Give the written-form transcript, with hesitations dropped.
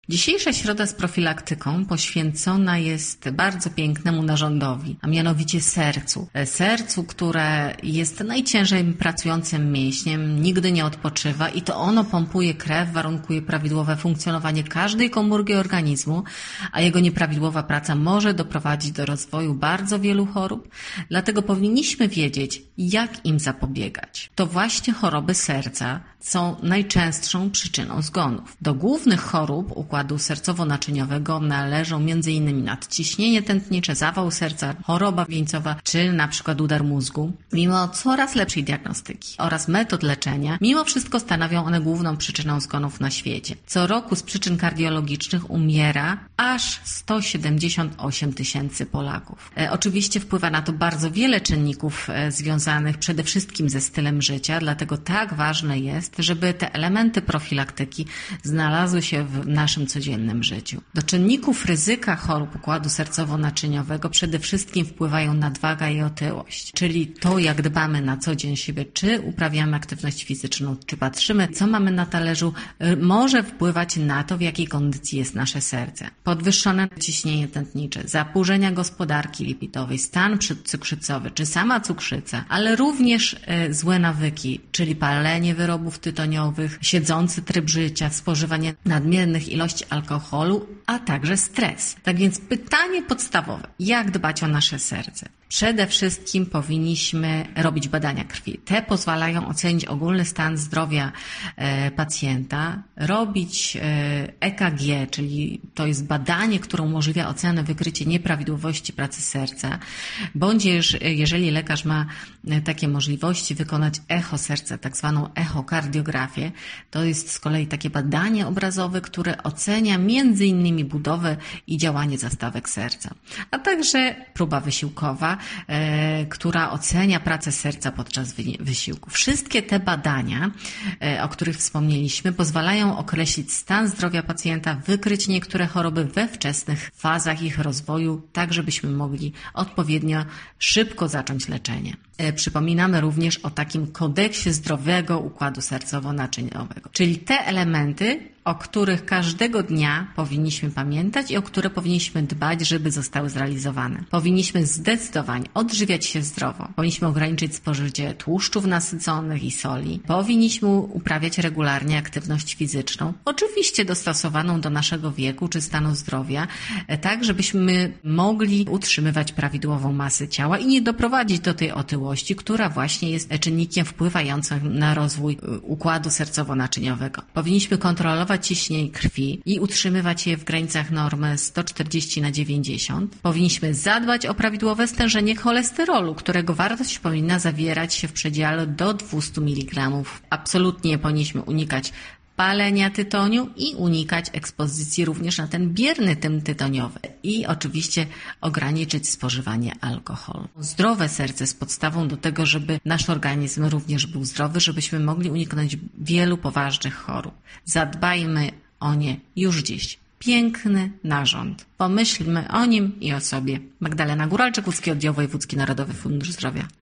Dzisiejsza środa z profilaktyką poświęcona jest bardzo pięknemu narządowi, a mianowicie sercu. Sercu, które jest najciężej pracującym mięśniem, nigdy nie odpoczywa i to ono pompuje krew, warunkuje prawidłowe funkcjonowanie każdej komórki organizmu, a jego nieprawidłowa praca może doprowadzić do rozwoju bardzo wielu chorób. Dlatego powinniśmy wiedzieć, jak im zapobiegać. To właśnie choroby serca są najczęstszą przyczyną zgonów. Do głównych chorób układu sercowo-naczyniowego należą m.in. nadciśnienie tętnicze, zawał serca, choroba wieńcowa czy na przykład udar mózgu. Mimo coraz lepszej diagnostyki oraz metod leczenia, mimo wszystko stanowią one główną przyczyną zgonów na świecie. Co roku z przyczyn kardiologicznych umiera aż 178 tysięcy Polaków. Oczywiście wpływa na to bardzo wiele czynników związanych przede wszystkim ze stylem życia, dlatego tak ważne jest, żeby te elementy profilaktyki znalazły się w naszym codziennym życiu. Do czynników ryzyka chorób układu sercowo-naczyniowego przede wszystkim wpływają nadwaga i otyłość, czyli to, jak dbamy na co dzień siebie, czy uprawiamy aktywność fizyczną, czy patrzymy, co mamy na talerzu, może wpływać na to, w jakiej kondycji jest nasze serce. Podwyższone ciśnienie tętnicze, zaburzenia gospodarki lipidowej, stan przedcukrzycowy, czy sama cukrzyca, ale również złe nawyki, czyli palenie wyrobów tytoniowych, siedzący tryb życia, spożywanie nadmiernych ilości alkoholu, a także stres. Tak więc pytanie podstawowe, jak dbać o nasze serce? Przede wszystkim powinniśmy robić badania krwi. Te pozwalają ocenić ogólny stan zdrowia pacjenta, robić EKG, czyli to jest badanie, które umożliwia ocenę, wykrycie nieprawidłowości pracy serca, bądź jeżeli lekarz ma takie możliwości, wykonać echo serca, tak zwaną echokardiografię. To jest z kolei takie badanie obrazowe, które ocenia m.in. budowę i działanie zastawek serca, a także próba wysiłkowa, która ocenia pracę serca podczas wysiłku. Wszystkie te badania, o których wspomnieliśmy, pozwalają określić stan zdrowia pacjenta, wykryć niektóre choroby we wczesnych fazach ich rozwoju, tak żebyśmy mogli odpowiednio szybko zacząć leczenie. Przypominamy również o takim kodeksie zdrowego układu sercowo-naczyniowego, czyli te elementy, o których każdego dnia powinniśmy pamiętać i o które powinniśmy dbać, żeby zostały zrealizowane. Powinniśmy zdecydowanie odżywiać się zdrowo. Powinniśmy ograniczyć spożycie tłuszczów nasyconych i soli. Powinniśmy uprawiać regularnie aktywność fizyczną, oczywiście dostosowaną do naszego wieku czy stanu zdrowia, tak żebyśmy mogli utrzymywać prawidłową masę ciała i nie doprowadzić do tej otyłości, która właśnie jest czynnikiem wpływającym na rozwój układu sercowo-naczyniowego. Powinniśmy kontrolować ciśnienie krwi i utrzymywać je w granicach normy 140/90. Powinniśmy zadbać o prawidłowe stężenie cholesterolu, którego wartość powinna zawierać się w przedziale do 200 mg. Absolutnie powinniśmy unikać palenia tytoniu i unikać ekspozycji również na ten bierny dym tytoniowy i oczywiście ograniczyć spożywanie alkoholu. Zdrowe serce jest podstawą do tego, żeby nasz organizm również był zdrowy, żebyśmy mogli uniknąć wielu poważnych chorób. Zadbajmy o nie już dziś. Piękny narząd. Pomyślmy o nim i o sobie. Magdalena Góralczyk, Łódzki Oddział Wojewódzki Narodowy Fundusz Zdrowia.